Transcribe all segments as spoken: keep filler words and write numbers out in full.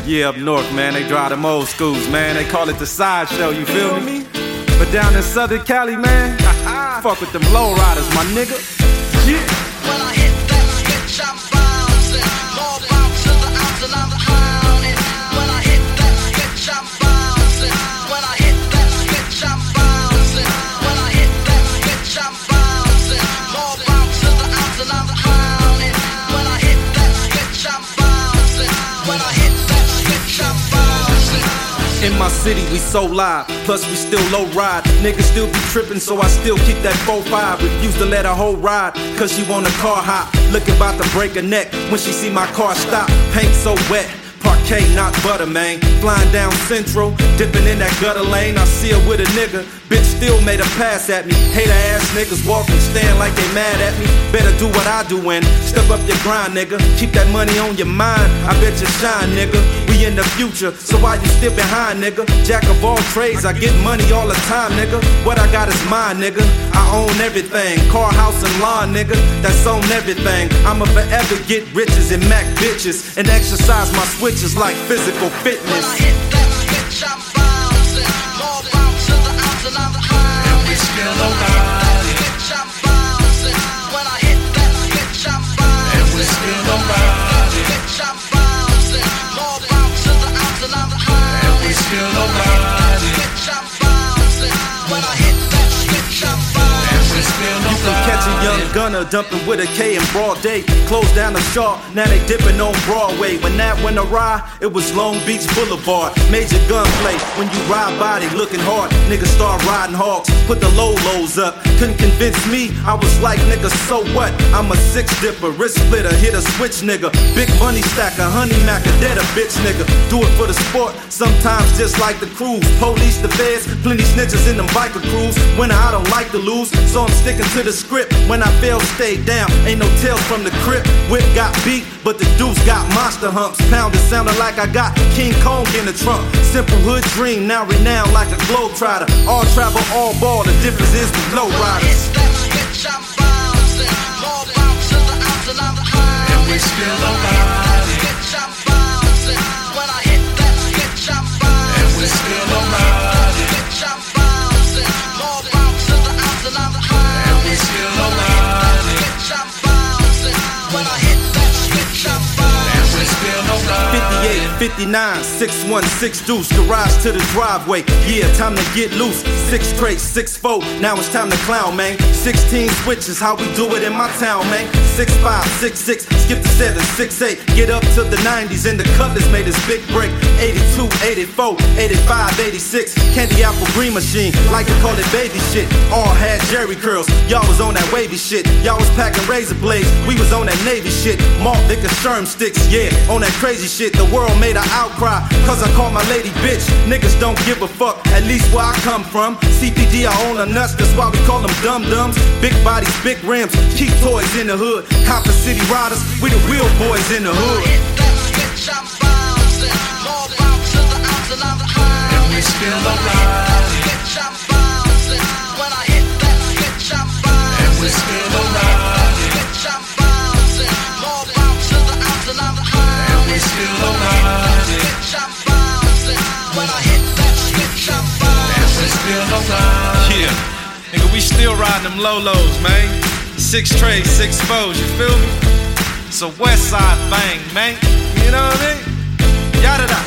Yeah, up north, man, they drive them old schools, man. They call it the sideshow, you feel me? But down in Southern Cali, man, fuck with them lowriders, my nigga. Yeah. When I hit that switch, I'm bouncing. More bounce to the ounce and I'm pounding. When I hit that switch, I'm bouncing. When I hit that switch, I'm bouncing. When I hit that switch, I'm bouncing. More bounce to the ounce and I'm pounding. When I hit that switch, I'm bouncing. When I hit that switch, I'm bouncing. In my city, we so live, plus we still low ride. Niggas still be trippin', so I still keep that four five. Refuse to let her hoe ride, cause she want a car hop. Looking about to break her neck when she see my car stop. Paint so wet, parquet not butter, man. Flying down Central, dipping in that gutter lane. I see her with a nigga, bitch still made a pass at me. Hater ass niggas walking, stand like they mad at me. Better do what I do and step up your grind, nigga. Keep that money on your mind, I bet you shine, nigga. We in the future, so why you still behind, nigga? Jack of all trades, I get money all the time, nigga. What I got is mine, nigga. I own everything, car, house, and lawn, nigga. That's on everything. I'ma forever get riches and Mac bitches and exercise my switches like physical fitness. When I hit that switch, I'm bouncing. More bounce to the ounce and I'm pounding. And we still don't ride it. Switch, I'm bouncing. When I hit that switch, I'm bouncing. And we still don't ride it. Switch, I'm bouncing. More bounce to the ounce and I'm pounding. And we still don't ride it. Switch, I'm bouncing. When I hit that switch, I'm bouncing. And we still You don't can catch a ride young it. gunner dumping with a K in broad day. Close down the shop, now they dipping on Broadway. When that went awry, it was Long Beach Boulevard. Major gunplay, when you ride by, they looking hard. Niggas start riding hogs, put the low lows up. Couldn't convince me, I was like, nigga, so what? I'm a six dipper, wrist splitter, hit a switch, nigga. Big money stacker, honey macker, dead a bitch, nigga. Do it for the sport, sometimes just like the cruise. Police, the feds, plenty snitches in them biker crews. Winner, I don't like to lose, so I'm sticking to the script. When I fail, stay down, ain't no tales from the crypt. Whip got beat, but the deuce got monster humps. Pounded, sounded like I got King Kong in the trunk. Simple hood dream, now renowned like a globetrotter. All travel, all ball, the difference is the low When I riders. hit that switch, I'm bouncing. More bounce to the ounce and I'm pounding. And we still don't ride it. Switch, I'm bouncing. When I hit that switch, I'm bouncing. And we still don't ride it. Switch, I'm bouncing. More bounce to the ounce and I'm pounding. And we still don't ride it. Switch, I'm bouncing. When I hit that switch, I'm bouncing. And we still don't ride fifty-eight, it. fifty-nine, six one six deuce, garage to the driveway. Yeah, time to get loose. Six straight, six four, now it's time to clown, man. Sixteen switches, how we do it in my town, man. Six five, six six, skip to seven, six eight, get up to the nineties, and the Cutlass made his big break. Eighty-two, eighty-four, eighty-five, eighty-six, candy apple green machine, like to call it baby shit. All had Jerry curls, y'all was on that wavy shit. Y'all was packing razor blades, we was on that Navy shit. Malt Vicker Sherm sticks, yeah, on that crazy shit. The world made an outcry, cause I called my lady bitch. Niggas don't give a fuck, at least where I come from. C P D, I own the nuts, that's why we call them dum-dums. Big bodies, big rims, keep toys in the hood. Copper City riders, we the real boys in the When I hood. hit that switch, I'm bouncing. More bounce to the ounce and I'm pounding. And we still don't ride it. Switch, I'm bouncing. When I hit that switch, I'm bouncing. And we still don't ride it. Switch, I'm bouncing. More bounce to the ounce and I'm pounding. And we still don't ride it. Switch, I'm bouncing. When I hit that switch, I'm bouncing. And we still don't ride it. Yeah, nigga, we still riding them low-lows, man. Six trays, six foes, you feel me? It's a west side thing, man. You know what I mean? Yada da.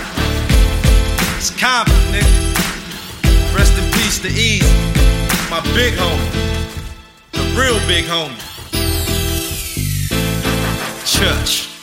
It's Compton, nigga. Rest in peace to Easy, my big homie, the real big homie. Church.